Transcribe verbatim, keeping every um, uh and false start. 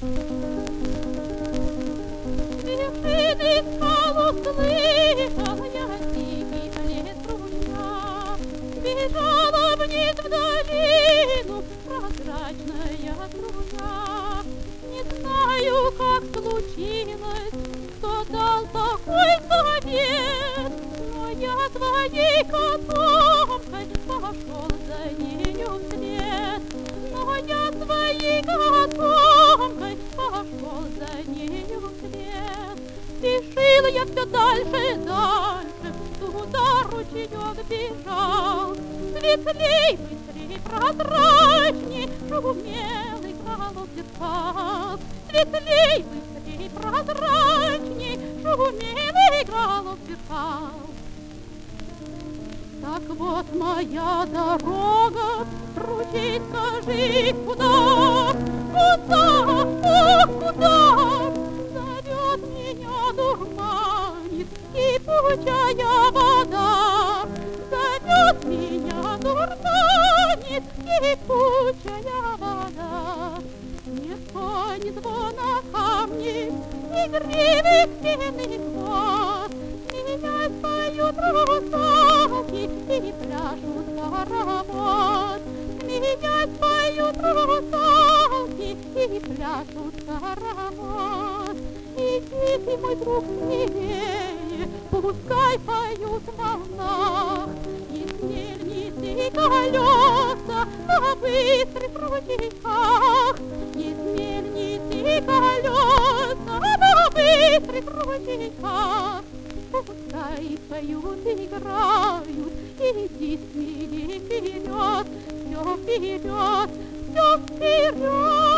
Вершины скал услышал я тихий лес ручья, бежала вниз в долину прозрачная струя. Не знаю, как случилось, кто дал такой совет, но я твоей котомкой пошел за нею вслед. Но я твоей котомкой пошел за нею вслед. Спешил я все дальше, дальше, туда ручеек бежал. Светлей, быстрей, прозрачней шумел, играл, зеркал. Светлей, быстрей, прозрачней шумел, играл, зеркал. Так вот моя дорога, ручей, скажи, куда, куда, о, куда зовет меня, дурманит кипучая вода, зовет меня, дурманит кипучая вода. Не звонит звона камней, ни гривы птиных глаз, меня споют русалки и пляшут хоровод. Меня споют русалки и пляшут хоровод. Иди ты, мой друг, смелее, пускай поют в волнах, и с мельницы и колеса на быстрых ручейках, и с мельницы и колеса на быстрых ручейках. Пускай поют, играют, иди смелее вперед, все вперед, все вперед.